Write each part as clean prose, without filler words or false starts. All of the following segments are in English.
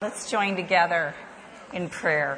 Let's join together in prayer.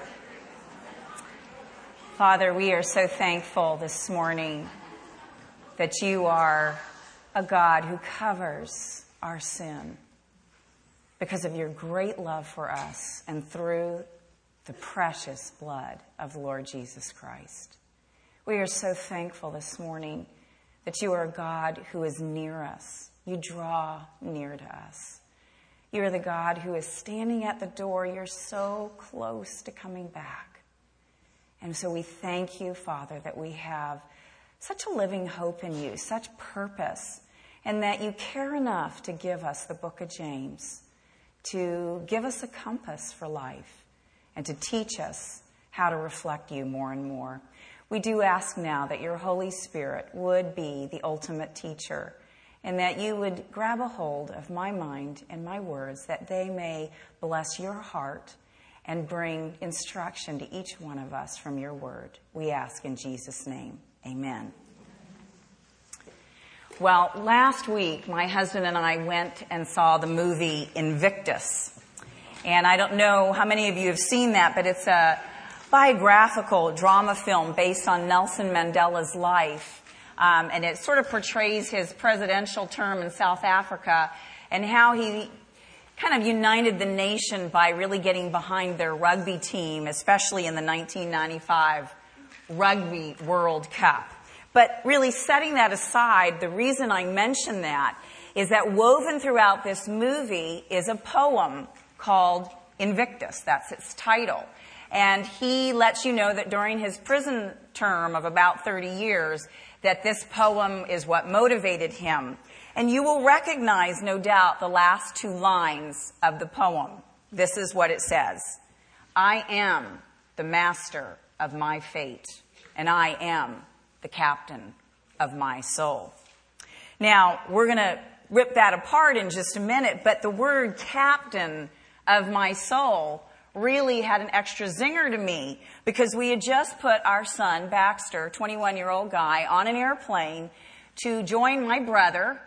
Father, we are so thankful this morning that you are a God who covers our sin because of your great love for us and through the precious blood of the Lord Jesus Christ. We are so thankful this morning that you are a God who is near us. You draw near to us. You are the God who is standing at the door. You're so close to coming back. And so we thank you, Father, that we have such a living hope in you, such purpose, and that you care enough to give us the book of James, to give us a compass for life, and to teach us how to reflect you more and more. We do ask now that your Holy Spirit would be the ultimate teacher, and that you would grab a hold of my mind and my words, that they may bless your heart and bring instruction to each one of us from your word. We ask in Jesus' name. Amen. Well, last week, my husband and I went and saw the movie Invictus. And I don't know how many of you have seen that, but it's a biographical drama film based on Nelson Mandela's life. And it sort of portrays his presidential term in South Africa and how he kind of united the nation by really getting behind their rugby team, especially in the 1995 Rugby World Cup. But really setting that aside, the reason I mention that is that woven throughout this movie is a poem called Invictus. That's its title. And he lets you know that during his prison term of about 30 years, that this poem is what motivated him. And you will recognize, no doubt, the last two lines of the poem. This is what it says. I am the master of my fate, and I am the captain of my soul. Now, we're going to rip that apart in just a minute, but the word captain of my soul really had an extra zinger to me because we had just put our son, Baxter, 21-year-old guy, on an airplane to join my brother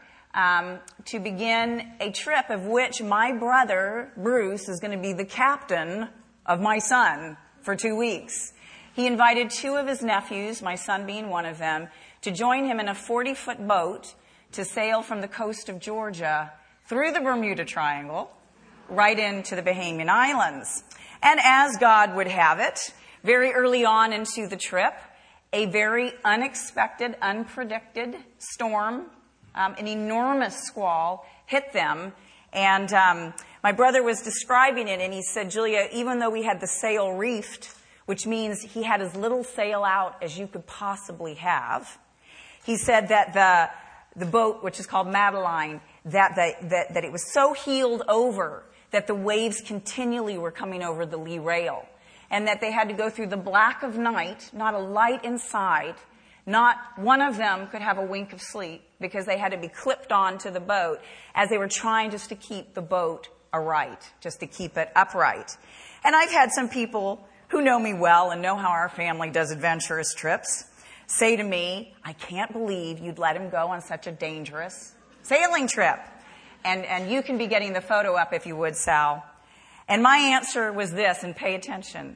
to begin a trip of which my brother, Bruce, is going to be the captain of my son for 2 weeks. He invited two of his nephews, my son being one of them, to join him in a 40-foot boat to sail from the coast of Georgia through the Bermuda Triangle right into the Bahamian Islands. And as God would have it, very early on into the trip, a very unexpected, unpredicted storm, an enormous squall hit them. And my brother was describing it, and he said, Julia, even though we had the sail reefed, which means he had as little sail out as you could possibly have, he said that the boat, which is called Madeline, that it was so heeled over that the waves continually were coming over the lee rail, and that they had to go through the black of night, not a light inside. Not one of them could have a wink of sleep because they had to be clipped onto the boat as they were trying just to keep the boat aright, just to keep it upright. And I've had some people who know me well and know how our family does adventurous trips say to me, I can't believe you'd let him go on such a dangerous sailing trip. And you can be getting the photo up if you would, Sal. And my answer was this, and pay attention.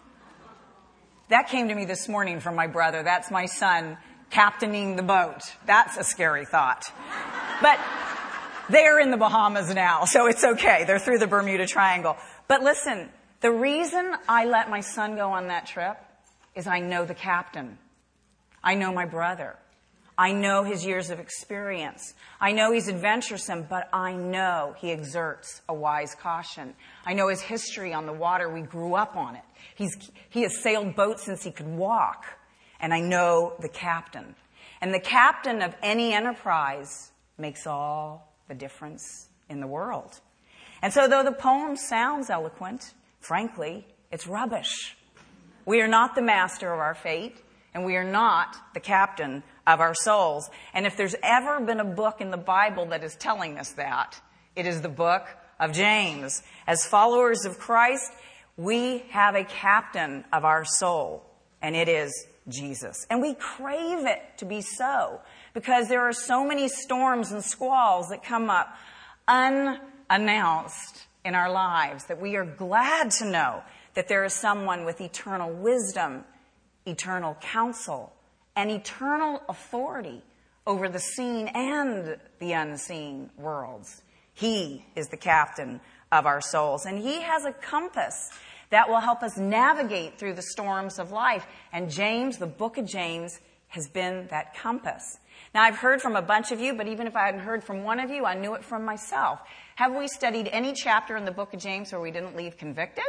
That came to me this morning from my brother. That's my son captaining the boat. That's a scary thought. But they're in the Bahamas now, so it's okay. They're through the Bermuda Triangle. But listen, the reason I let my son go on that trip is I know the captain. I know my brother. I know his years of experience. I know he's adventuresome, but I know he exerts a wise caution. I know his history on the water. We grew up on it. He has sailed boats since he could walk. And I know the captain. And the captain of any enterprise makes all the difference in the world. And so though the poem sounds eloquent, frankly, it's rubbish. We are not the master of our fate, and we are not the captain of our souls. And if there's ever been a book in the Bible that is telling us that, it is the book of James. As followers of Christ, we have a captain of our soul, and it is Jesus. And we crave it to be so, because there are so many storms and squalls that come up unannounced in our lives, that we are glad to know that there is someone with eternal wisdom, eternal counsel, and eternal authority over the seen and the unseen worlds. He is the captain of our souls, and he has a compass that will help us navigate through the storms of life. And James, the book of James, has been that compass. Now, I've heard from a bunch of you, but even if I hadn't heard from one of you, I knew it from myself. Have we studied any chapter in the book of James where we didn't leave convicted?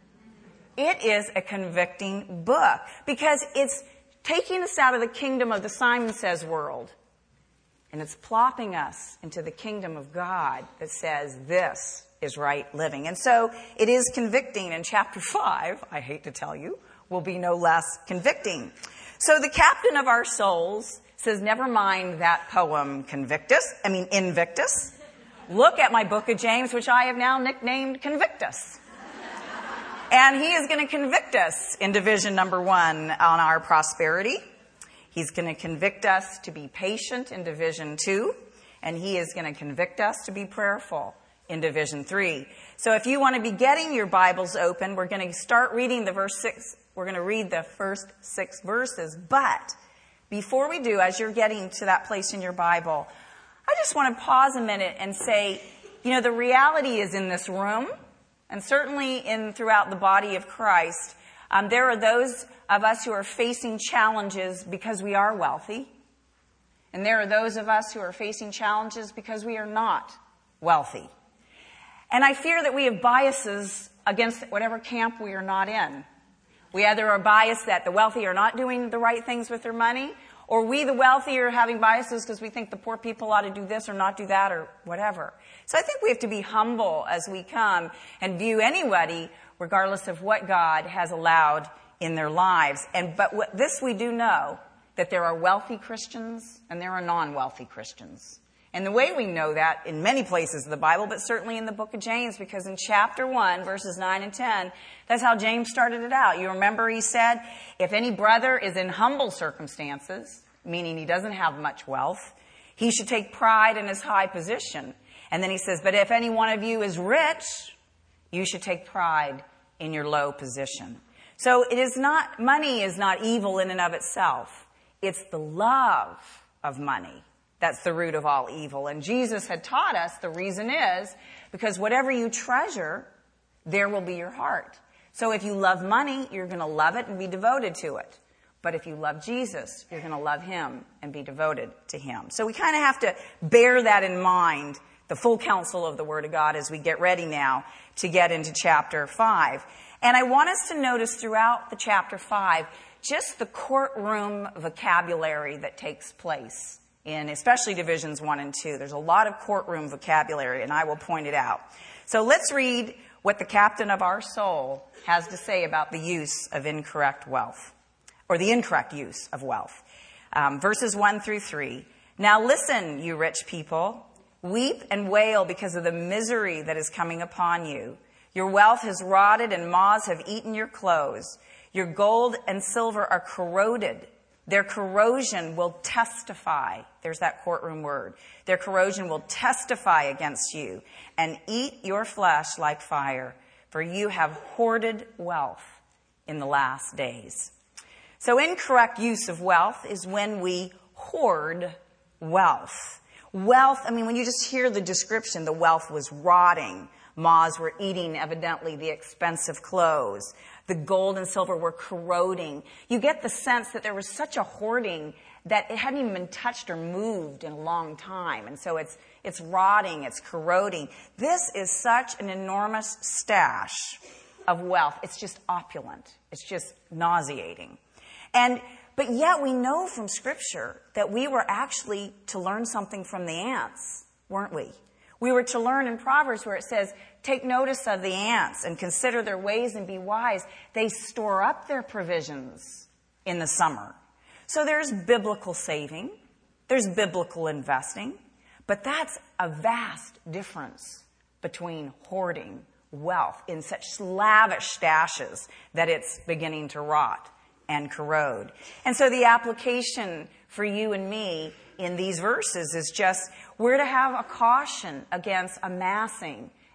It is a convicting book because it's taking us out of the kingdom of the Simon Says world, and it's plopping us into the kingdom of God that says this is right living. And so it is convicting, and chapter 5, I hate to tell you, will be no less convicting. So the captain of our souls says, never mind that poem Invictus. Look at my book of James, which I have now nicknamed Convictus. And he is going to convict us in division number 1 on our prosperity. He's going to convict us to be patient in division 2. And he is going to convict us to be prayerful in division 3. So if you want to be getting your Bibles open, we're going to start reading the verse 6. We're going to read the first 6 verses. But before we do, as you're getting to that place in your Bible, I just want to pause a minute and say, the reality is in this room, and certainly throughout the body of Christ, there are those of us who are facing challenges because we are wealthy. And there are those of us who are facing challenges because we are not wealthy. And I fear that we have biases against whatever camp we are not in. We either are biased that the wealthy are not doing the right things with their money, or we, the wealthy, are having biases because we think the poor people ought to do this or not do that or whatever. So I think we have to be humble as we come and view anybody regardless of what God has allowed in their lives. But this we do know, that there are wealthy Christians and there are non-wealthy Christians. And the way we know that in many places of the Bible, but certainly in the book of James, because in chapter 1, verses 9 and 10, that's how James started it out. You remember he said, if any brother is in humble circumstances, meaning he doesn't have much wealth, he should take pride in his high position. And then he says, but if any one of you is rich, you should take pride in your low position. So money is not evil in and of itself. It's the love of money that's the root of all evil. And Jesus had taught us the reason is because whatever you treasure, there will be your heart. So if you love money, you're going to love it and be devoted to it. But if you love Jesus, you're going to love him and be devoted to him. So we kind of have to bear that in mind, the full counsel of the Word of God, as we get ready now to get into chapter 5. And I want us to notice throughout the chapter 5 just the courtroom vocabulary that takes place in especially divisions 1 and 2. There's a lot of courtroom vocabulary, and I will point it out. So let's read what the captain of our soul has to say about the use of incorrect wealth, or the incorrect use of wealth. Verses 1 through 3. Now listen, you rich people. Weep and wail because of the misery that is coming upon you. Your wealth has rotted and moths have eaten your clothes. Your gold and silver are corroded. Their corrosion will testify. There's that courtroom word. Their corrosion will testify against you and eat your flesh like fire, for you have hoarded wealth in the last days. So incorrect use of wealth is when we hoard wealth. Wealth, when you just hear the description, the wealth was rotting. Moths were eating, evidently, the expensive clothes. The gold and silver were corroding. You get the sense that there was such a hoarding that it hadn't even been touched or moved in a long time. And so it's rotting, it's corroding. This is such an enormous stash of wealth. It's just opulent. It's just nauseating. But yet we know from Scripture that we were actually to learn something from the ants, weren't we? We were to learn in Proverbs where it says, take notice of the ants and consider their ways and be wise. They store up their provisions in the summer. So there's biblical saving. There's biblical investing. But that's a vast difference between hoarding wealth in such lavish stashes that it's beginning to rot and corrode. And so the application for you and me in these verses is just we're to have a caution against amassing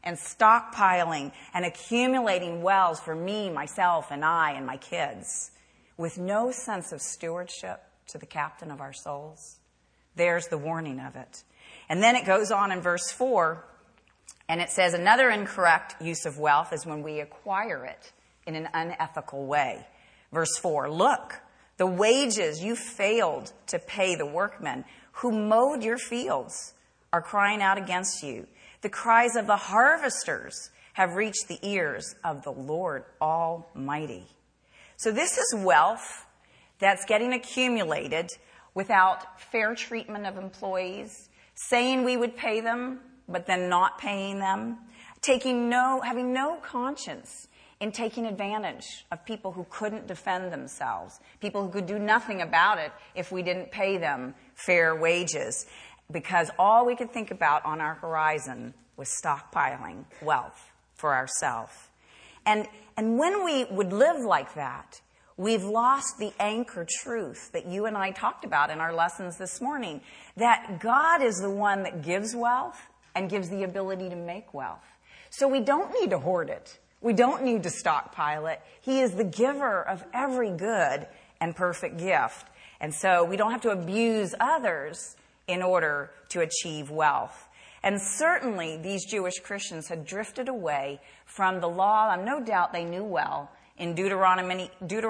and stockpiling and accumulating wealth for me, myself, and I and my kids with no sense of stewardship to the captain of our souls. There's the warning of it. And then it goes on in verse 4, and it says another incorrect use of wealth is when we acquire it in an unethical way. Verse 4, look, the wages you failed to pay the workmen who mowed your fields are crying out against you. The cries of the harvesters have reached the ears of the Lord Almighty. So this is wealth that's getting accumulated without fair treatment of employees, saying we would pay them, but then not paying them, having no conscience in taking advantage of people who couldn't defend themselves, people who could do nothing about it if we didn't pay them fair wages, because all we could think about on our horizon was stockpiling wealth for ourselves. And when we would live like that, we've lost the anchor truth that you and I talked about in our lessons this morning, that God is the one that gives wealth and gives the ability to make wealth. So we don't need to hoard it. We don't need to stockpile it. He is the giver of every good and perfect gift. And so we don't have to abuse others in order to achieve wealth. And certainly these Jewish Christians had drifted away from the law, no doubt they knew well, in Deuteronomy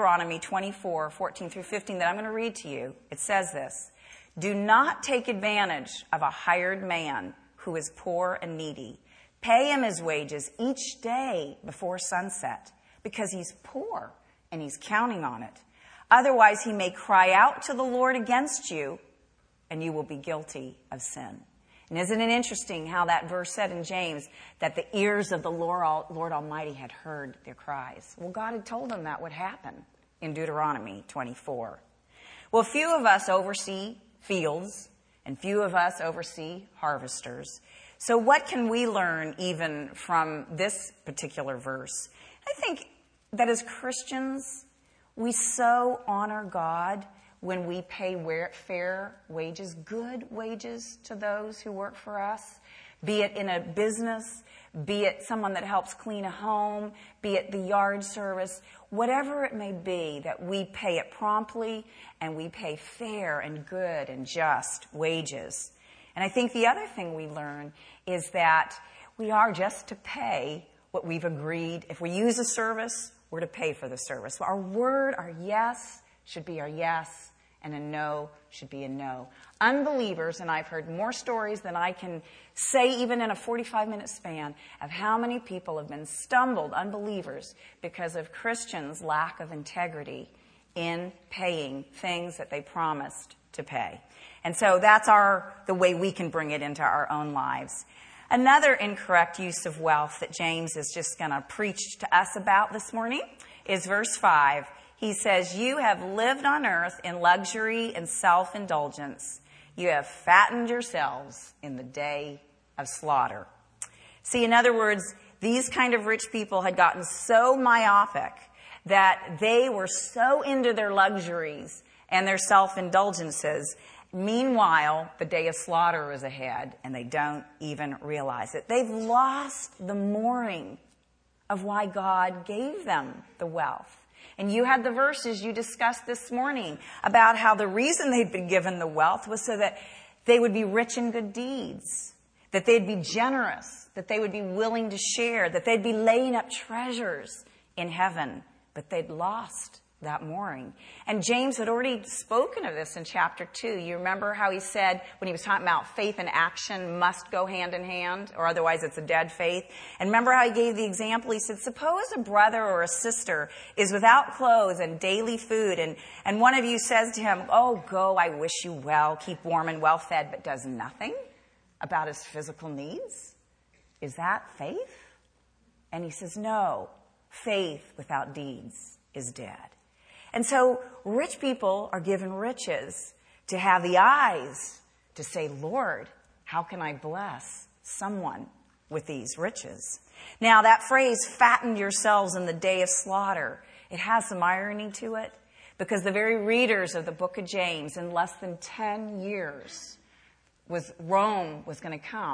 24, 14 through 15 that I'm going to read to you. It says this, do not take advantage of a hired man who is poor and needy. Pay him his wages each day before sunset, because he's poor and he's counting on it. Otherwise, he may cry out to the Lord against you, and you will be guilty of sin. And isn't it interesting how that verse said in James that the ears of the Lord Almighty had heard their cries? Well, God had told them that would happen in Deuteronomy 24. Well, few of us oversee fields, and few of us oversee harvesters. So what can we learn even from this particular verse? I think that as Christians, we so honor God when we pay fair wages, good wages to those who work for us, be it in a business, be it someone that helps clean a home, be it the yard service, whatever it may be, that we pay it promptly and we pay fair and good and just wages. And I think the other thing we learn is that we are just to pay what we've agreed. If we use a service, we're to pay for the service. Our word, our yes, should be our yes, and a no should be a no. Unbelievers, and I've heard more stories than I can say even in a 45-minute span, of how many people have been stumbled, unbelievers, because of Christians' lack of integrity in paying things that they promised to pay. And so that's the way we can bring it into our own lives. Another incorrect use of wealth that James is just going to preach to us about this morning is verse 5. He says, you have lived on earth in luxury and self-indulgence. You have fattened yourselves in the day of slaughter. See, in other words, these kind of rich people had gotten so myopic that they were so into their luxuries and their self-indulgences. Meanwhile, the day of slaughter is ahead, and they don't even realize it. They've lost the mooring of why God gave them the wealth. And you had the verses you discussed this morning about how the reason they'd been given the wealth was so that they would be rich in good deeds, that they'd be generous, that they would be willing to share, that they'd be laying up treasures in heaven. But they'd lost that mooring. And James had already spoken of this in chapter 2. You remember how he said, when he was talking about faith and action must go hand in hand, or otherwise it's a dead faith. And remember how he gave the example? He said, suppose a brother or a sister is without clothes and daily food, and one of you says to him, oh, go, I wish you well, keep warm and well fed, but does nothing about his physical needs. Is that faith? And he says, no, faith without deeds is dead. And so rich people are given riches to have the eyes to say, Lord, how can I bless someone with these riches? Now, that phrase, fatten yourselves in the day of slaughter, it has some irony to it, because the very readers of the book of James, in less than 10 years, Rome was going to come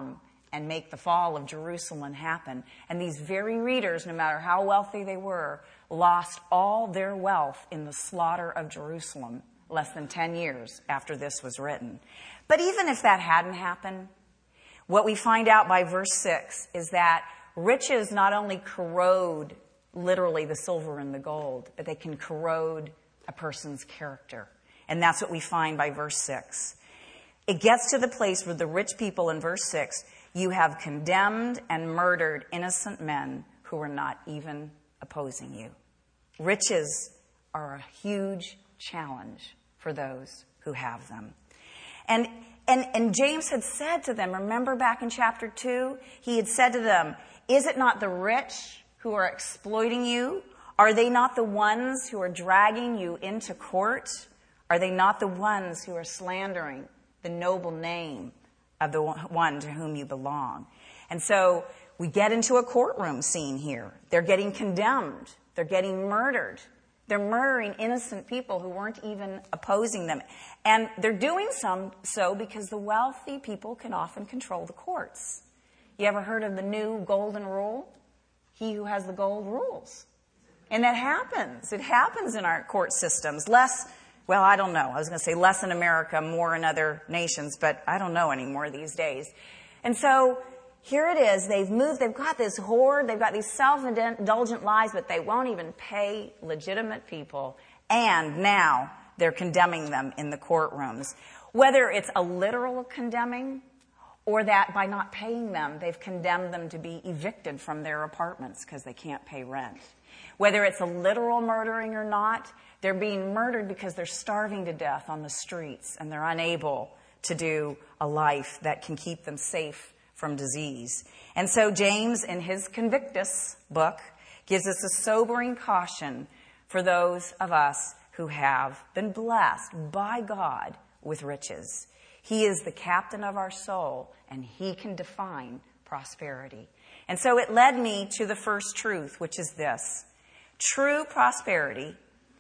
and make the fall of Jerusalem happen. And these very readers, no matter how wealthy they were, lost all their wealth in the slaughter of Jerusalem less than 10 years after this was written. But even if that hadn't happened, what we find out by verse 6 is that riches not only corrode literally the silver and the gold, but they can corrode a person's character. And that's what we find by verse 6. It gets to the place where the rich people in verse 6, you have condemned and murdered innocent men who were not even opposing you. Riches are a huge challenge for those who have them. And James had said to them, remember back in chapter 2, he had said to them, is it not the rich who are exploiting you? Are they not the ones who are dragging you into court? Are they not the ones who are slandering the noble name of the one to whom you belong? And so we get into a courtroom scene here. They're getting condemned. They're getting murdered. They're murdering innocent people who weren't even opposing them. And they're doing so because the wealthy people can often control the courts. You ever heard of the new golden rule? He who has the gold rules. And that happens. It happens in our court systems. Well, I don't know. I was going to say less in America, more in other nations, but I don't know anymore these days. And so here it is. They've got this hoard, they've got these self-indulgent lives, but they won't even pay legitimate people. And now they're condemning them in the courtrooms. Whether it's a literal condemning or that by not paying them, they've condemned them to be evicted from their apartments because they can't pay rent. Whether it's a literal murdering or not, they're being murdered because they're starving to death on the streets and they're unable to do a life that can keep them safe from disease. And so James, in his Convictus book, gives us a sobering caution for those of us who have been blessed by God with riches. He is the captain of our soul, and he can define prosperity. And so it led me to the first truth, which is this. True prosperity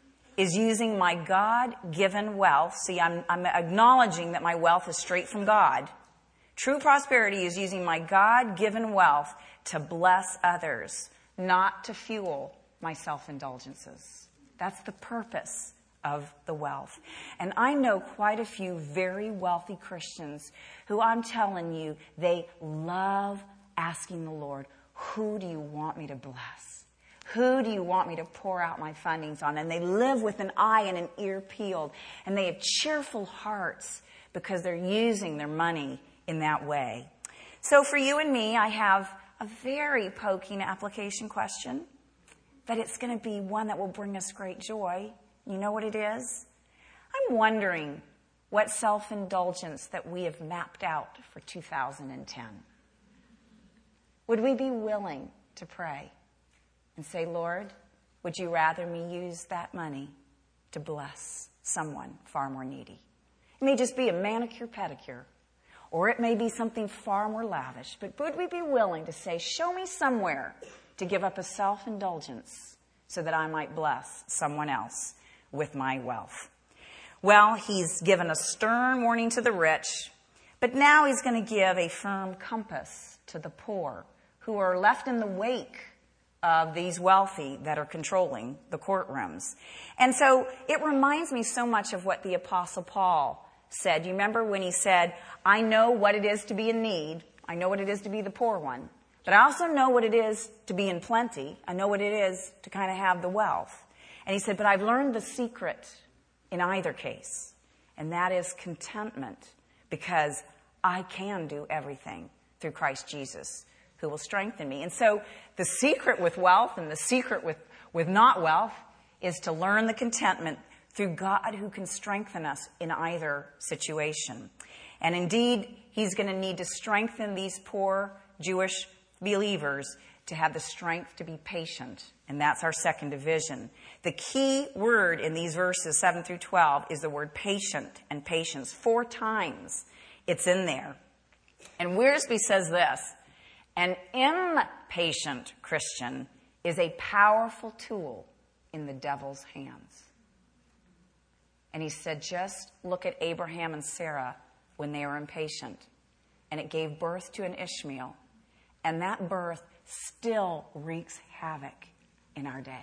is using my God-given wealth. See, I'm acknowledging that my wealth is straight from God. True prosperity is using my God-given wealth to bless others, not to fuel my self-indulgences. That's the purpose of the wealth. And I know quite a few very wealthy Christians who, I'm telling you, they love asking the Lord, who do you want me to bless? Who do you want me to pour out my fundings on? And they live with an eye and an ear peeled. And they have cheerful hearts because they're using their money in that way. So for you and me, I have a very poking application question, but it's going to be one that will bring us great joy. You know what it is? I'm wondering what self-indulgence that we have mapped out for 2010. Would we be willing to pray and say, Lord, would you rather me use that money to bless someone far more needy? It may just be a manicure, pedicure, or it may be something far more lavish, but would we be willing to say, show me somewhere to give up a self-indulgence so that I might bless someone else with my wealth? Well, he's given a stern warning to the rich, but now he's going to give a firm compass to the poor who are left in the wake of these wealthy that are controlling the courtrooms. And so it reminds me so much of what the Apostle Paul said. You remember when he said, I know what it is to be in need. I know what it is to be the poor one. But I also know what it is to be in plenty. I know what it is to kind of have the wealth. And he said, but I've learned the secret in either case. And that is contentment, because I can do everything through Christ Jesus, who will strengthen me. And so the secret with wealth and the secret with not wealth is to learn the contentment through God, who can strengthen us in either situation. And indeed, he's going to need to strengthen these poor Jewish believers to have the strength to be patient. And that's our second division. The key word in these verses 7 through 12 is the word patient and patience. 4 times it's in there. And Wiersbe says this, an impatient Christian is a powerful tool in the devil's hands. And he said, just look at Abraham and Sarah when they were impatient. and it gave birth to an Ishmael. And that birth still wreaks havoc in our day.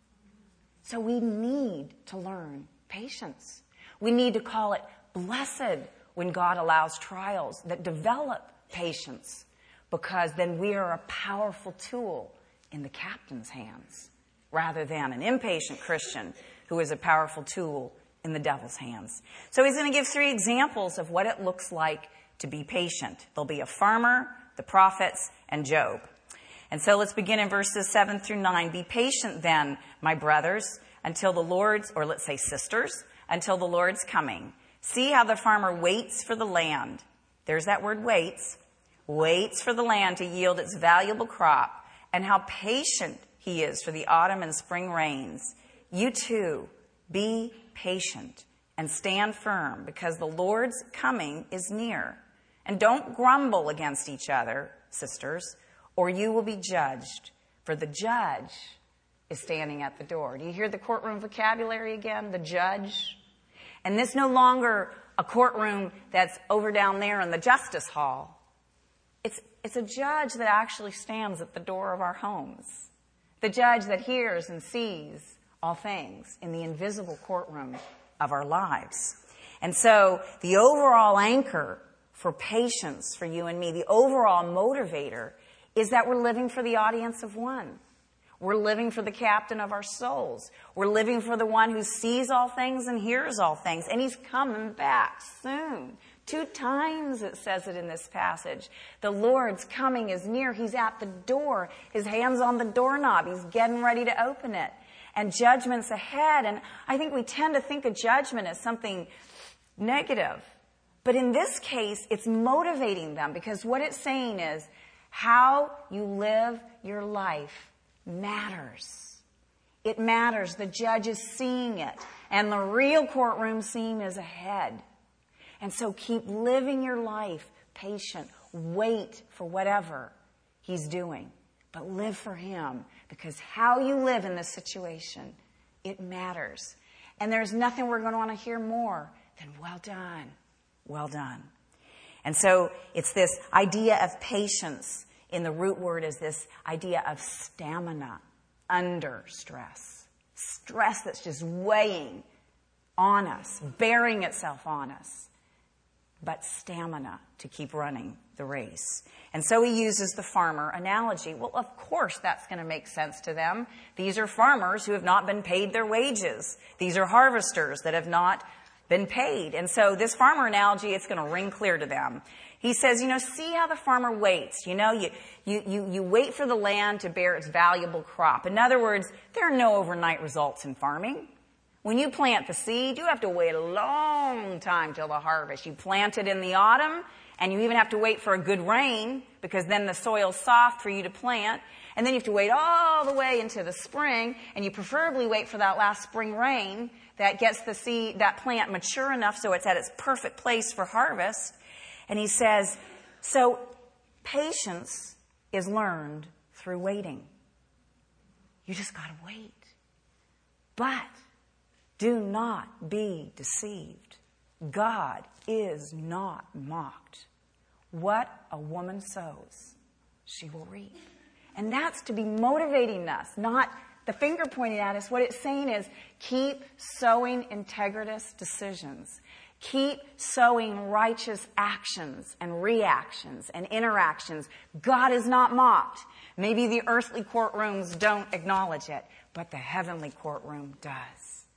So we need to learn patience. We need to call it blessed when God allows trials that develop patience, because then we are a powerful tool in the captain's hands rather than an impatient Christian who is a powerful tool in the devil's hands. So he's going to give 3 examples of what it looks like to be patient. There'll be a farmer, the prophets, and Job. And so let's begin in verses 7 through 9. Be patient then, my brothers, until the Lord's, or let's say sisters, until the Lord's coming. See how the farmer waits for the land. There's that word waits. Waits for the land to yield its valuable crop, and how patient he is for the autumn and spring rains. You too, be patient and stand firm, because the Lord's coming is near. And don't grumble against each other, sisters, or you will be judged, for the judge is standing at the door. Do you hear the courtroom vocabulary again? The judge. And this no longer a courtroom that's over down there in the justice hall. It's a judge that actually stands at the door of our homes. The judge that hears and sees all things in the invisible courtroom of our lives. And so the overall anchor for patience for you and me, the overall motivator, is that we're living for the audience of one. We're living for the captain of our souls. We're living for the one who sees all things and hears all things. And he's coming back soon. 2 times it says it in this passage. The Lord's coming is near. He's at the door. His hand's on the doorknob. He's getting ready to open it. And judgment's ahead. And I think we tend to think of judgment as something negative. But in this case, it's motivating them, because what it's saying is how you live your life matters. It matters. The judge is seeing it. And the real courtroom scene is ahead. And so keep living your life patient. Wait for whatever he's doing. But live for him, because how you live in this situation, it matters. And there's nothing we're going to want to hear more than well done. Well done. And so it's this idea of patience. In the root word is this idea of stamina under stress. Stress that's just weighing on us, bearing itself on us. But stamina to keep running the race. And so he uses the farmer analogy. Well, of course that's going to make sense to them. These are farmers who have not been paid their wages. These are harvesters that have not been paid. And so this farmer analogy, it's going to ring clear to them. He says, see how the farmer waits. You wait for the land to bear its valuable crop. In other words, there are no overnight results in farming. When you plant the seed, you have to wait a long time till the harvest. You plant it in the autumn, and you even have to wait for a good rain, because then the soil's soft for you to plant. And then you have to wait all the way into the spring, and you preferably wait for that last spring rain that gets the seed, that plant mature enough so it's at its perfect place for harvest. And he says, so patience is learned through waiting. You just got to wait. But do not be deceived. God is not mocked. What a woman sows, she will reap. And that's to be motivating us, not the finger pointing at us. What it's saying is keep sowing integritous decisions. Keep sowing righteous actions and reactions and interactions. God is not mocked. Maybe the earthly courtrooms don't acknowledge it, but the heavenly courtroom does.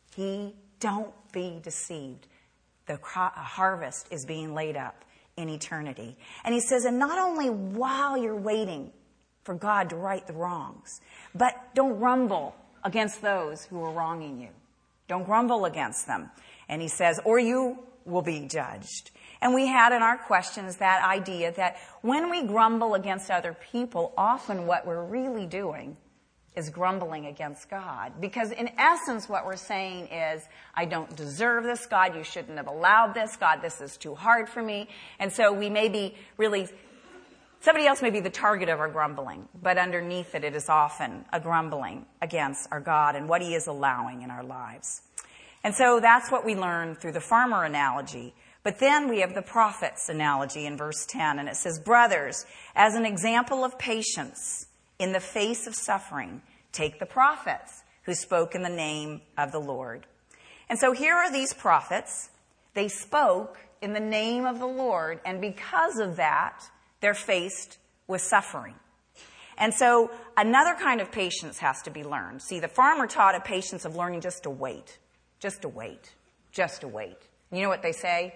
Don't be deceived. The harvest is being laid up in eternity. And he says, and not only while you're waiting for God to right the wrongs, but don't grumble against those who are wronging you. Don't grumble against them. And he says, or you will be judged. And we had in our questions that idea that when we grumble against other people, often what we're really doing is grumbling against God. Because in essence, what we're saying is, I don't deserve this. God, you shouldn't have allowed this. God, this is too hard for me. And so we may be really, somebody else may be the target of our grumbling, but underneath it, it is often a grumbling against our God and what he is allowing in our lives. And so that's what we learn through the farmer analogy. But then we have the prophet's analogy in verse 10, and it says, brothers, as an example of patience in the face of suffering, take the prophets who spoke in the name of the Lord. And so here are these prophets. They spoke in the name of the Lord, and because of that, they're faced with suffering. And so another kind of patience has to be learned. See, the farmer taught a patience of learning just to wait, just to wait, just to wait. You know what they say?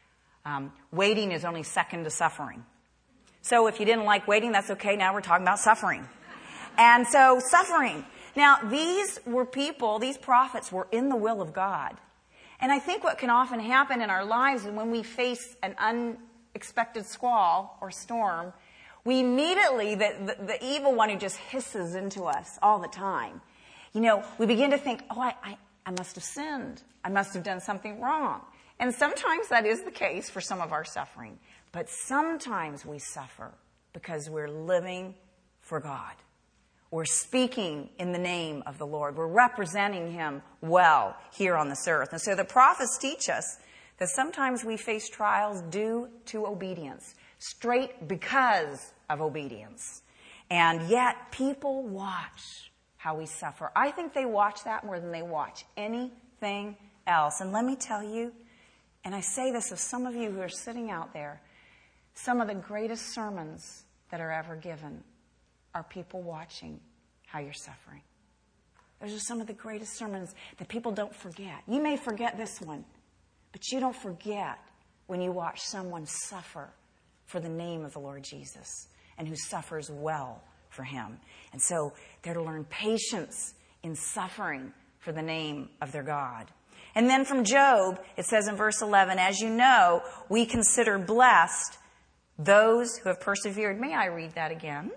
Waiting is only second to suffering. So if you didn't like waiting, that's okay. Now we're talking about suffering. And so suffering. Now, these were people, these prophets were in the will of God. And I think what can often happen in our lives is when we face an unexpected squall or storm, we immediately, the evil one who just hisses into us all the time, we begin to think, I must have sinned. I must have done something wrong. And sometimes that is the case for some of our suffering. But sometimes we suffer because we're living for God. We're speaking in the name of the Lord. We're representing Him well here on this earth. And so the prophets teach us that sometimes we face trials due to obedience, straight because of obedience. And yet people watch how we suffer. I think they watch that more than they watch anything else. And let me tell you, and I say this of some of you who are sitting out there, some of the greatest sermons that are ever given are people watching how you're suffering. Those are some of the greatest sermons that people don't forget. You may forget this one, but you don't forget when you watch someone suffer for the name of the Lord Jesus and who suffers well for Him. And so they're to learn patience in suffering for the name of their God. And then from Job, it says in verse 11, as you know, we consider blessed those who have persevered. May I read that again?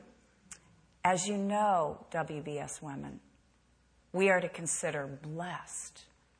As you know, WBS women, we are to consider blessed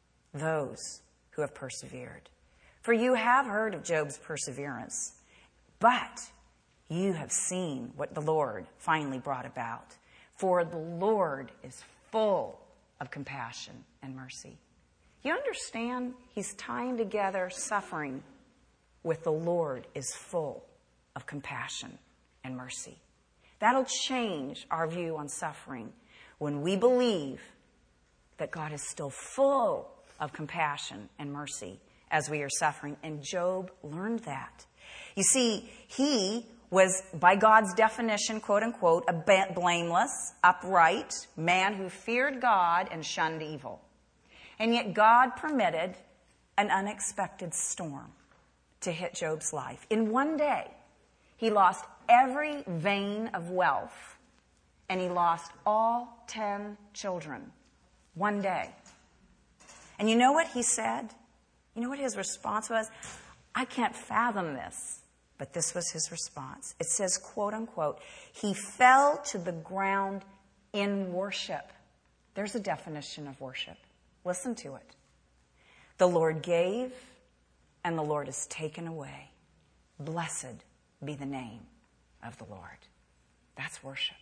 those who have persevered. For you have heard of Job's perseverance, but you have seen what the Lord finally brought about. For the Lord is full of compassion and mercy. You understand? He's tying together suffering with the Lord is full of compassion and mercy. That'll change our view on suffering when we believe that God is still full of compassion and mercy as we are suffering. And Job learned that. You see, he was, by God's definition, quote unquote, a blameless, upright man who feared God and shunned evil. And yet God permitted an unexpected storm to hit Job's life. In one day, he lost every vein of wealth, and he lost all 10 children. One day. And you know what he said? You know what his response was? I can't fathom this. But this was his response. It says, quote unquote, he fell to the ground in worship. There's a definition of worship. Listen to it. The Lord gave, and the Lord has taken away. Blessed be the name of the Lord. That's worship.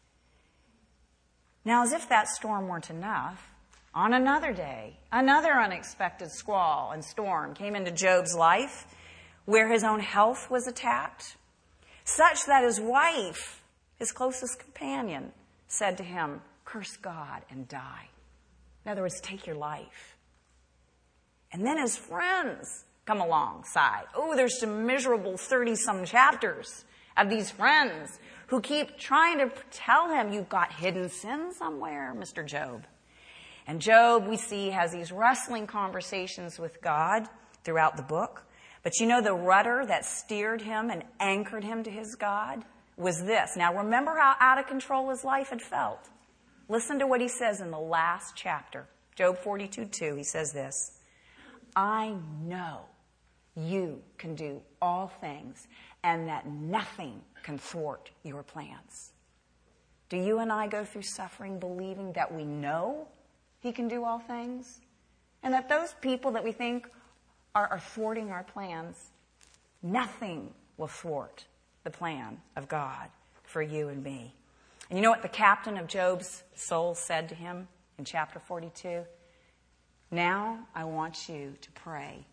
Now, as if that storm weren't enough, on another day, another unexpected squall and storm came into Job's life where his own health was attacked, such that his wife, his closest companion, said to him, curse God and die. In other words, take your life. And then his friends come alongside. Oh, there's some miserable 30-some chapters of these friends who keep trying to tell him, you've got hidden sin somewhere, Mr. Job. And Job, we see, has these wrestling conversations with God throughout the book. But you know, the rudder that steered him and anchored him to his God was this. Now, remember how out of control his life had felt. Listen to what he says in the last chapter. Job 42:2, he says this. I know you can do all things and that nothing can thwart your plans. Do you and I go through suffering believing that we know He can do all things? And that those people that we think are thwarting our plans, nothing will thwart the plan of God for you and me. And you know what the captain of Job's soul said to him in chapter 42? Now I want you to pray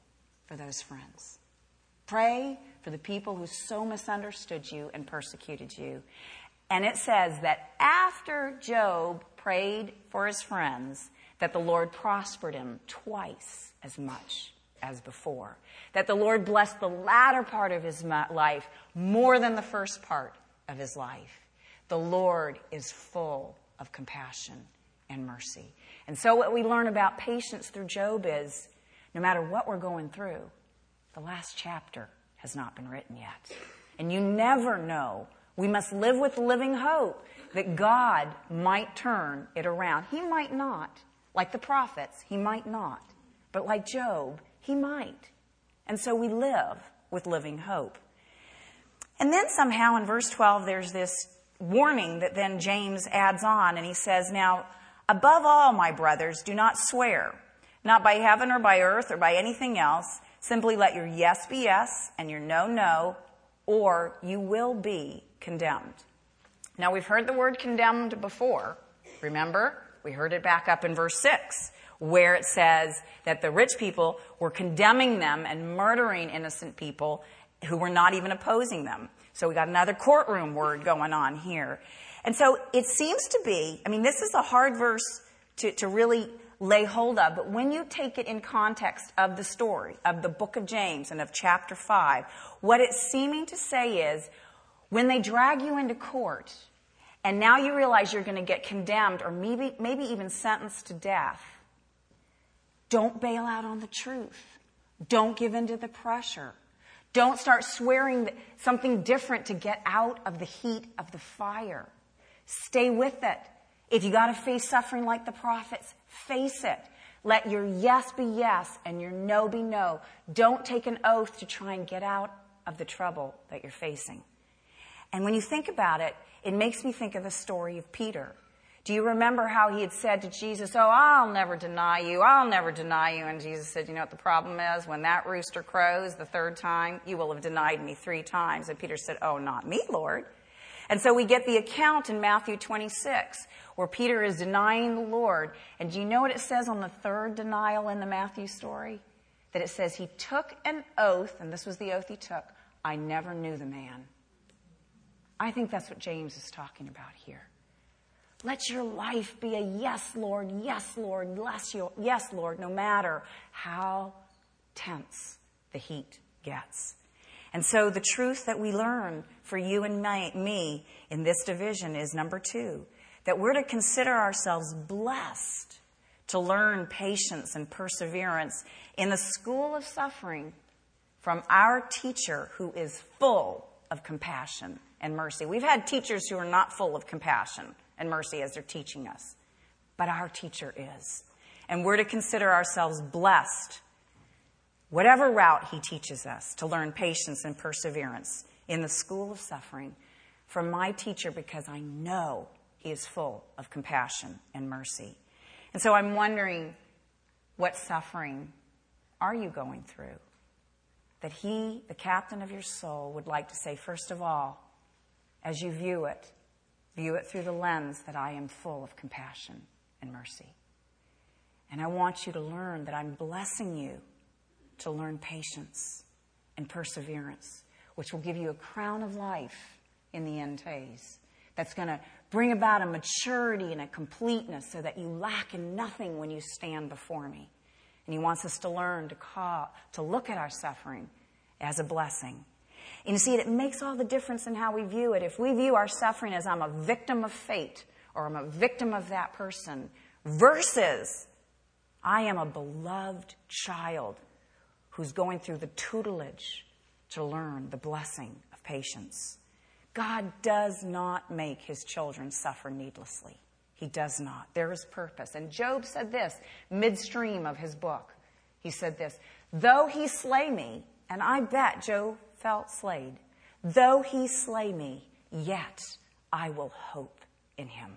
for those friends. Pray for the people who so misunderstood you and persecuted you. And it says that after Job prayed for his friends, that the Lord prospered him twice as much as before. That the Lord blessed the latter part of his life more than the first part of his life. The Lord is full of compassion and mercy. And so what we learn about patience through Job is, no matter what we're going through, the last chapter has not been written yet. And you never know. We must live with living hope that God might turn it around. He might not. Like the prophets, he might not. But like Job, he might. And so we live with living hope. And then somehow in verse 12, there's this warning that then James adds on, and he says, now, above all, my brothers, do not swear, not by heaven or by earth or by anything else. Simply let your yes be yes and your no, no, or you will be condemned. Now, we've heard the word condemned before. Remember? We heard it back up in verse 6, where it says that the rich people were condemning them and murdering innocent people who were not even opposing them. So we got another courtroom word going on here. And so it seems to be, this is a hard verse to really lay hold of, but when you take it in context of the story, of the book of James and of chapter 5, what it's seeming to say is, when they drag you into court, and now you realize you're going to get condemned or maybe even sentenced to death, don't bail out on the truth. Don't give in to the pressure. Don't start swearing something different to get out of the heat of the fire. Stay with it. If you got to face suffering like the prophets, face it. Let your yes be yes and your no be no. Don't take an oath to try and get out of the trouble that you're facing. And when you think about it, it makes me think of the story of Peter. Do you remember how he had said to Jesus, oh, I'll never deny you, I'll never deny you. And Jesus said, you know what the problem is? When that rooster crows the third time, you will have denied me 3 times. And Peter said, oh, not me, Lord. And so we get the account in Matthew 26 where Peter is denying the Lord. And do you know what it says on the third denial in the Matthew story? That it says he took an oath, and this was the oath he took, I never knew the man. I think that's what James is talking about here. Let your life be a yes, Lord, yes, Lord, yes, Lord, no matter how tense the heat gets. And so the truth that we learn for you and me in this division is number 2, that we're to consider ourselves blessed to learn patience and perseverance in the school of suffering from our teacher who is full of compassion and mercy. We've had teachers who are not full of compassion and mercy as they're teaching us, but our teacher is. And we're to consider ourselves blessed, whatever route he teaches us, to learn patience and perseverance in the school of suffering from my teacher, because I know he is full of compassion and mercy. And so I'm wondering, what suffering are you going through? That he, the captain of your soul, would like to say, first of all, as you view it through the lens that I am full of compassion and mercy. And I want you to learn that I'm blessing you to learn patience and perseverance, which will give you a crown of life in the end phase. That's going to bring about a maturity and a completeness so that you lack in nothing when you stand before me. And he wants us to learn to look at our suffering as a blessing. And you see, it makes all the difference in how we view it. If we view our suffering as I'm a victim of fate or I'm a victim of that person versus I am a beloved child who's going through the tutelage to learn the blessing of patience. God does not make his children suffer needlessly. He does not. There is purpose. And Job said this midstream of his book. He said this, though he slay me, and I bet Job felt slayed, though he slay me, yet I will hope in him.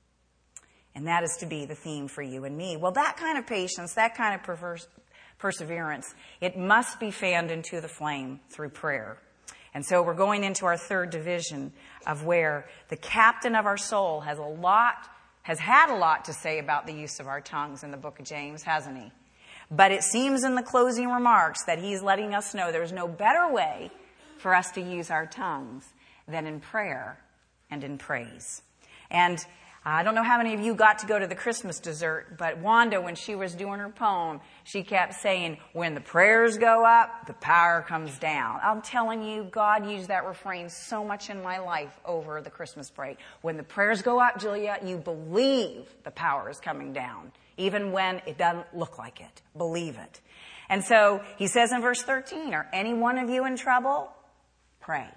And that is to be the theme for you and me. Well, that kind of patience, that kind of perseverance, it must be fanned into the flame through prayer. And so we're going into our third division of where the captain of our soul has had a lot to say about the use of our tongues in the book of James, hasn't he? But it seems in the closing remarks that he's letting us know there's no better way for us to use our tongues than in prayer and in praise. And I don't know how many of you got to go to the Christmas dessert, but Wanda, when she was doing her poem, she kept saying, when the prayers go up, the power comes down. I'm telling you, God used that refrain so much in my life over the Christmas break. When the prayers go up, Julia, you believe the power is coming down, even when it doesn't look like it. Believe it. And so he says in verse 13, are any one of you in trouble? Pray.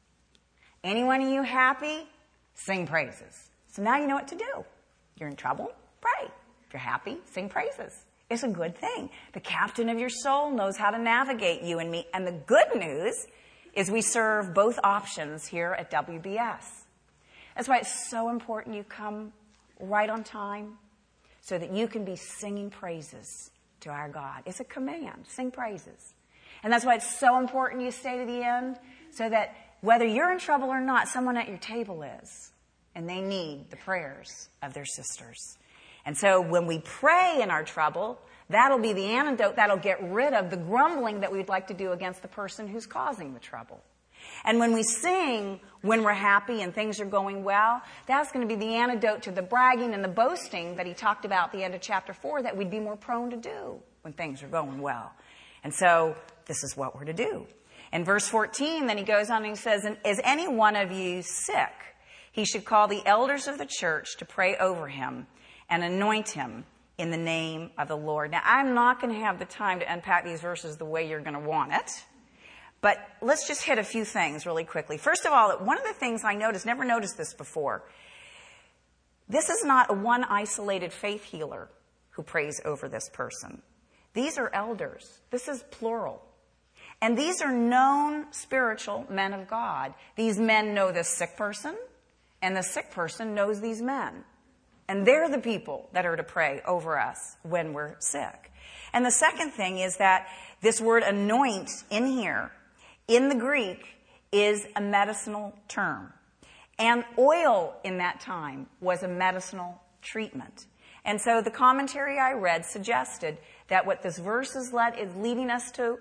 Any one of you happy? Sing praises. So now you know what to do. You're in trouble? Pray. If you're happy, sing praises. It's a good thing. The captain of your soul knows how to navigate you and me. And the good news is we serve both options here at WBS. That's why it's so important you come right on time so that you can be singing praises to our God. It's a command. Sing praises. And that's why it's so important you stay to the end so that whether you're in trouble or not, someone at your table is. And they need the prayers of their sisters. And so when we pray in our trouble, that'll be the antidote. That'll get rid of the grumbling that we'd like to do against the person who's causing the trouble. And when we sing when we're happy and things are going well, that's going to be the antidote to the bragging and the boasting that he talked about at the end of chapter 4 that we'd be more prone to do when things are going well. And so this is what we're to do. In verse 14, then he goes on and he says, is any one of you sick? He should call the elders of the church to pray over him and anoint him in the name of the Lord. Now, I'm not going to have the time to unpack these verses the way you're going to want it, but let's just hit a few things really quickly. First of all, one of the things I noticed, never noticed this before, this is not a one isolated faith healer who prays over this person. These are elders. This is plural. And these are known spiritual men of God. These men know this sick person. And the sick person knows these men. And they're the people that are to pray over us when we're sick. And the second thing is that this word anoint in here, in the Greek, is a medicinal term. And oil in that time was a medicinal treatment. And so the commentary I read suggested that what this verse is leading us to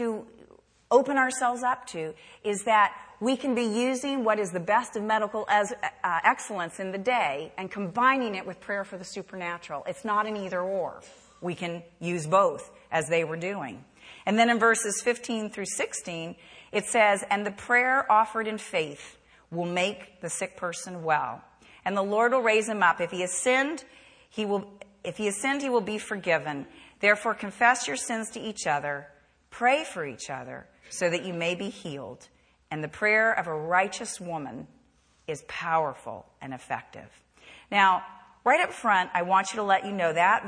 open ourselves up to is that we can be using what is the best of medical excellence in the day and combining it with prayer for the supernatural. It's not an either or. We can use both as they were doing. And then in verses 15 through 16, it says, and the prayer offered in faith will make the sick person well. And the Lord will raise him up. If he has sinned, he will be forgiven. Therefore, confess your sins to each other. Pray for each other so that you may be healed. And the prayer of a righteous woman is powerful and effective. Now, right up front, I want you to let you know that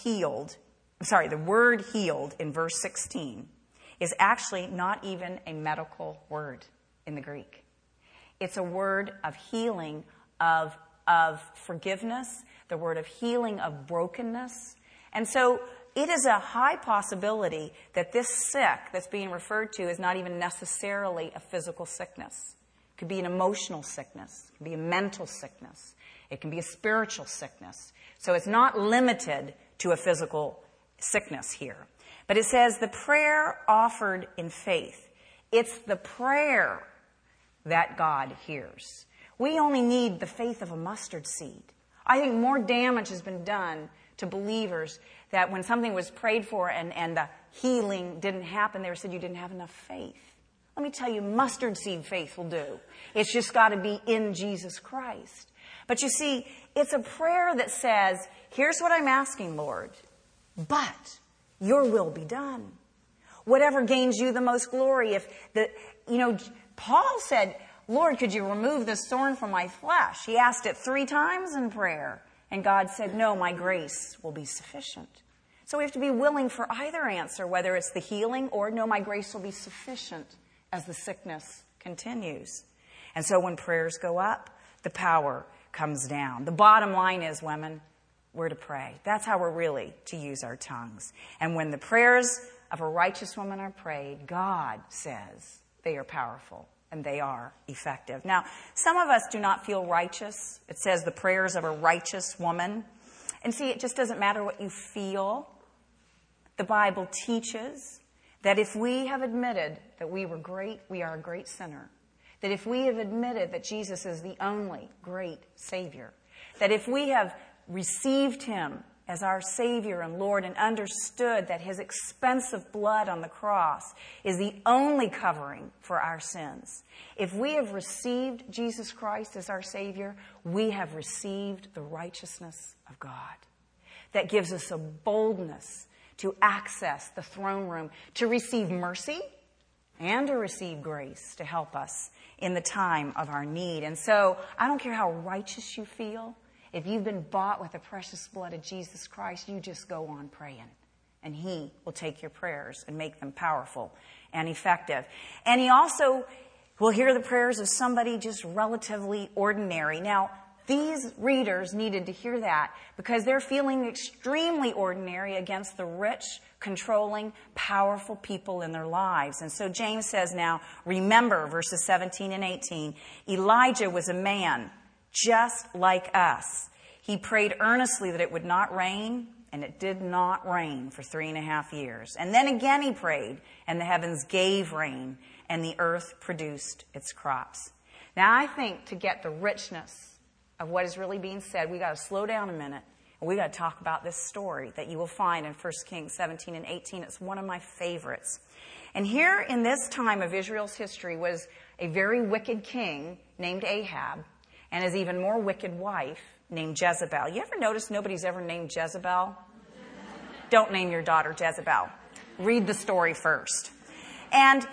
the word healed in verse 16 is actually not even a medical word in the Greek. It's a word of healing, of forgiveness, the word of healing of brokenness. And so it is a high possibility that this sick that's being referred to is not even necessarily a physical sickness. It could be an emotional sickness. It could be a mental sickness. It can be a spiritual sickness. So it's not limited to a physical sickness here. But it says the prayer offered in faith. It's the prayer that God hears. We only need the faith of a mustard seed. I think more damage has been done to believers that when something was prayed for and the healing didn't happen, they said you didn't have enough faith. Let me tell you, mustard seed faith will do. It's just got to be in Jesus Christ. But you see, it's a prayer that says, here's what I'm asking, Lord, but your will be done. Whatever gains you the most glory. Paul said, Lord, could you remove this thorn from my flesh? He asked it 3 times in prayer. And God said, no, my grace will be sufficient. So we have to be willing for either answer, whether it's the healing or no, my grace will be sufficient as the sickness continues. And so when prayers go up, the power comes down. The bottom line is, women, we're to pray. That's how we're really to use our tongues. And when the prayers of a righteous woman are prayed, God says they are powerful. And they are effective. Now, some of us do not feel righteous. It says the prayers of a righteous woman. And see, it just doesn't matter what you feel. The Bible teaches that if we have admitted that we are a great sinner, that if we have admitted that Jesus is the only great Savior, that if we have received him as our Savior and Lord and understood that his expensive blood on the cross is the only covering for our sins, if we have received Jesus Christ as our Savior, we have received the righteousness of God. That gives us a boldness to access the throne room, to receive mercy and to receive grace to help us in the time of our need. And so I don't care how righteous you feel. If you've been bought with the precious blood of Jesus Christ, you just go on praying. And he will take your prayers and make them powerful and effective. And he also will hear the prayers of somebody just relatively ordinary. Now, these readers needed to hear that because they're feeling extremely ordinary against the rich, controlling, powerful people in their lives. And so James says now, remember verses 17 and 18, Elijah was a man just like us. He prayed earnestly that it would not rain, and it did not rain for 3.5 years. And then again he prayed, and the heavens gave rain, and the earth produced its crops. Now I think to get the richness of what is really being said, we got to slow down a minute, and we got to talk about this story that you will find in 1 Kings 17 and 18. It's one of my favorites. And here in this time of Israel's history was a very wicked king named Ahab, and his even more wicked wife named Jezebel. You ever notice nobody's ever named Jezebel? Don't name your daughter Jezebel. Read the story first. And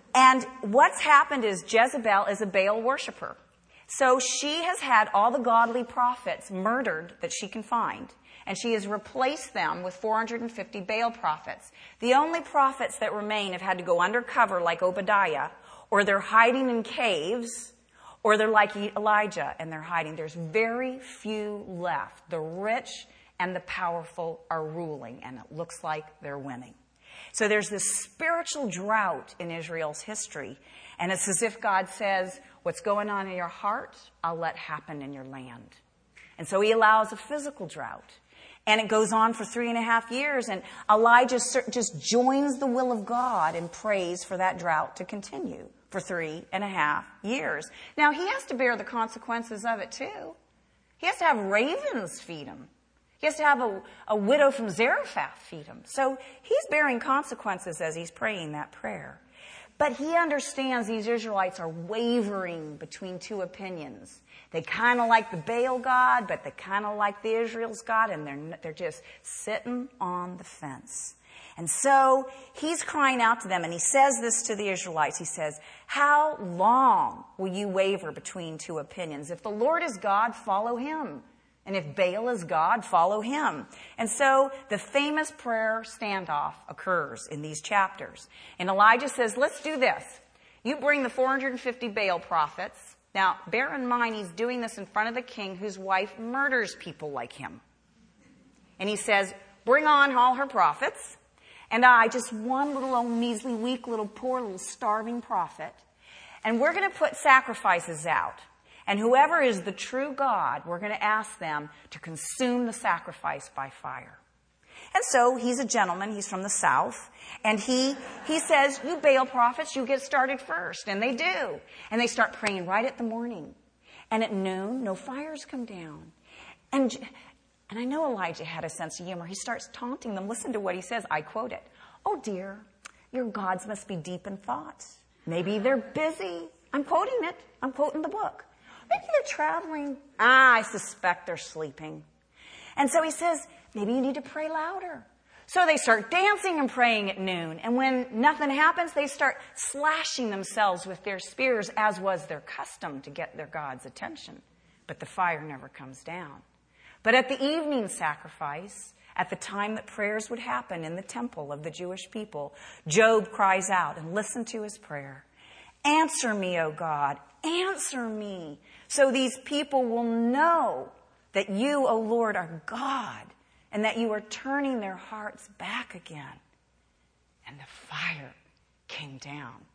what's happened is Jezebel is a Baal worshiper. So she has had all the godly prophets murdered that she can find. And she has replaced them with 450 Baal prophets. The only prophets that remain have had to go undercover like Obadiah, or they're hiding in caves, or they're like Elijah and they're hiding. There's very few left. The rich and the powerful are ruling, and it looks like they're winning. So there's this spiritual drought in Israel's history, and it's as if God says, what's going on in your heart, I'll let happen in your land. And so he allows a physical drought. And it goes on for 3.5 years, and Elijah just joins the will of God and prays for that drought to continue for 3.5 years. Now, he has to bear the consequences of it, too. He has to have ravens feed him. He has to have a widow from Zarephath feed him. So he's bearing consequences as he's praying that prayer. But he understands these Israelites are wavering between two opinions. They kind of like the Baal God, but they kind of like the Israel's God, and they're just sitting on the fence. And so he's crying out to them, and he says this to the Israelites. He says, how long will you waver between two opinions? If the Lord is God, follow him. And if Baal is God, follow him. And so the famous prayer standoff occurs in these chapters. And Elijah says, let's do this. You bring the 450 Baal prophets. Now, bear in mind, he's doing this in front of the king whose wife murders people like him. And he says, bring on all her prophets. And I, just one little old measly, weak, little, poor, little starving prophet. And we're going to put sacrifices out. And whoever is the true God, we're going to ask them to consume the sacrifice by fire. And so he's a gentleman. He's from the south. And he says, you Baal prophets, you get started first. And they do. And they start praying right at the morning. And at noon, no fires come down. And I know Elijah had a sense of humor. He starts taunting them. Listen to what he says. I quote it. Oh, dear, your gods must be deep in thought. Maybe they're busy. I'm quoting it. I'm quoting the book. Maybe they're traveling. I suspect they're sleeping. And so he says, maybe you need to pray louder. So they start dancing and praying at noon. And when nothing happens, they start slashing themselves with their spears, as was their custom to get their God's attention. But the fire never comes down. But at the evening sacrifice, at the time that prayers would happen in the temple of the Jewish people, Job cries out, and listen to his prayer. Answer me, O God, answer me, so these people will know that you, O Lord, are God, and that you are turning their hearts back again. And the fire came down.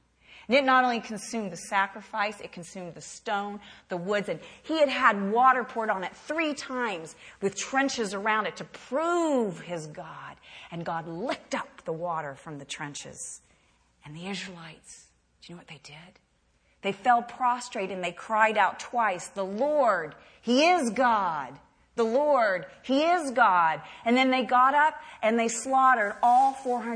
And it not only consumed the sacrifice, it consumed the stone, the woods, and he had had water poured on it 3 times with trenches around it to prove his God. And God licked up the water from the trenches. And the Israelites, do you know what they did? They fell prostrate and they cried out twice, "The Lord, He is God. The Lord, He is God." And then they got up and they slaughtered all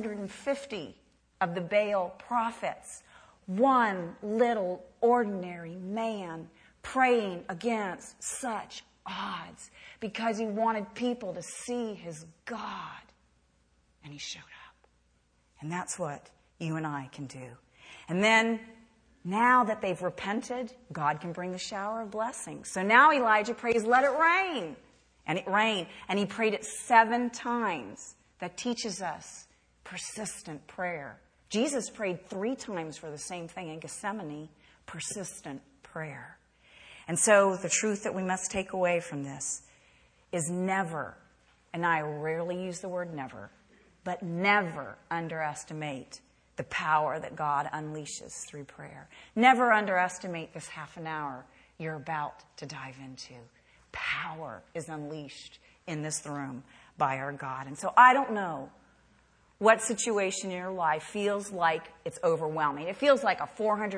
450 of the Baal prophets. One little ordinary man praying against such odds because he wanted people to see his God. And he showed up. And that's what you and I can do. And then, now that they've repented, God can bring the shower of blessing. So now Elijah prays, "Let it rain." And it rained. And he prayed it 7 times. That teaches us persistent prayer. Jesus prayed 3 times for the same thing in Gethsemane, persistent prayer. And so the truth that we must take away from this is never, and I rarely use the word never, but never underestimate the power that God unleashes through prayer. Never underestimate this half an hour you're about to dive into. Power is unleashed in this room by our God. And so I don't know what situation in your life feels like it's overwhelming. It feels like a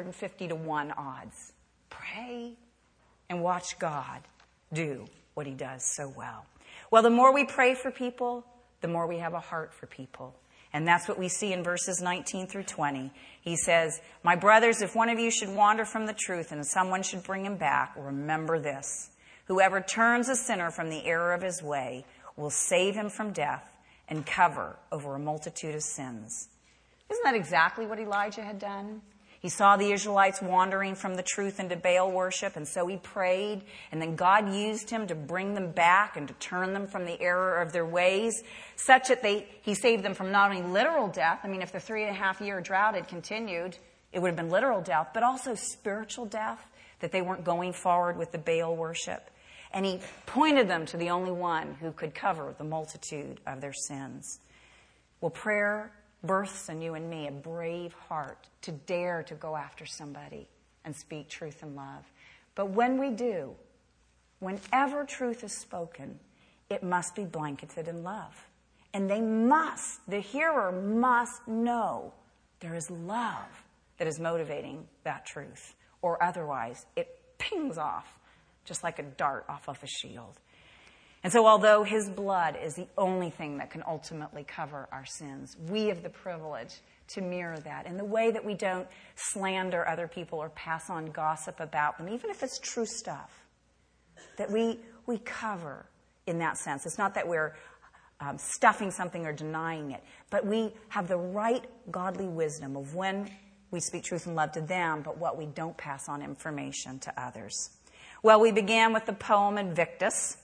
450-1 odds. Pray and watch God do what He does so well. Well, the more we pray for people, the more we have a heart for people. And that's what we see in verses 19 through 20. He says, "My brothers, if one of you should wander from the truth and someone should bring him back, remember this. Whoever turns a sinner from the error of his way will save him from death and cover over a multitude of sins." Isn't that exactly what Elijah had done? He saw the Israelites wandering from the truth into Baal worship, and so he prayed, and then God used him to bring them back and to turn them from the error of their ways, such that he saved them from not only literal death. I mean, if the 3.5-year drought had continued, it would have been literal death, but also spiritual death, that they weren't going forward with the Baal worship. And he pointed them to the only one who could cover the multitude of their sins. Well, prayer births in you and me a brave heart to dare to go after somebody and speak truth in love. But when we do, whenever truth is spoken, it must be blanketed in love. And the hearer must know there is love that is motivating that truth. Or otherwise, it pings off just like a dart off of a shield. And so although His blood is the only thing that can ultimately cover our sins, we have the privilege to mirror that in the way that we don't slander other people or pass on gossip about them, even if it's true stuff, that we cover in that sense. It's not that we're stuffing something or denying it, but we have the right godly wisdom of when we speak truth and love to them, but what we don't pass on information to others. Well, we began with the poem Invictus,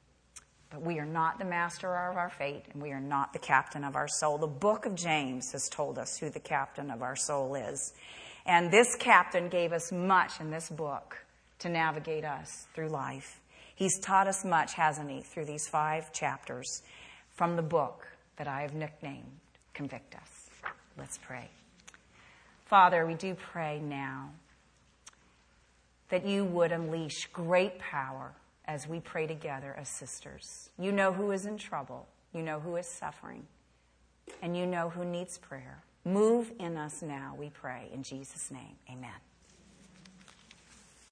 but we are not the master of our fate, and we are not the captain of our soul. The book of James has told us who the captain of our soul is. And this captain gave us much in this book to navigate us through life. He's taught us much, hasn't he, through these 5 chapters from the book that I have nicknamed Convict Us. Let's pray. Father, we do pray now that you would unleash great power as we pray together as sisters. You know who is in trouble. You know who is suffering. And you know who needs prayer. Move in us now, we pray. In Jesus' name, amen.